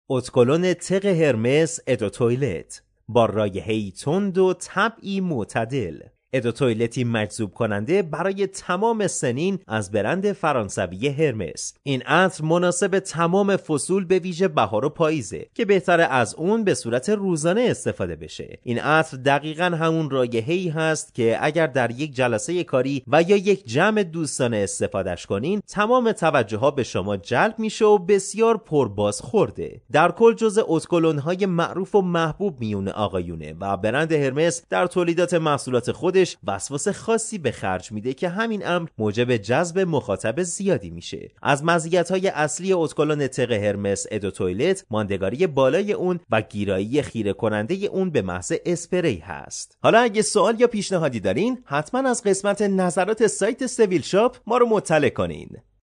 اتکلون تق هرمس ادو تویلت با رایحه‌ای تند و طبعی معتدل. ادو تویلتی مجذوب کننده برای تمام سنین از برند فرانسوی هرمس. این عطر مناسب تمام فصول به ویژه بهار و پاییزه که بهتره از اون به صورت روزانه استفاده بشه. این عطر دقیقاً همون رایحه‌ای هست که اگر در یک جلسه کاری و یا یک جمع دوستانه استفادهش کنین تمام توجه ها به شما جلب میشه و بسیار پرباز خورده. در کل جزء اتکلون‌های معروف و محبوب میون آقایونه و برند هرمس در تولیدات محصولات خود وسواس خاصی به خرج میده که همین امر موجب جذب مخاطب زیادی میشه. از مزیت‌های اصلی اتکلون تق هرمس ادو تویلت ماندگاری بالای اون و گیرایی خیره کننده اون به محض اسپری هست. حالا اگه سوال یا پیشنهادی دارین حتما از قسمت نظرات سایت سویل شاپ ما رو مطلع کنین.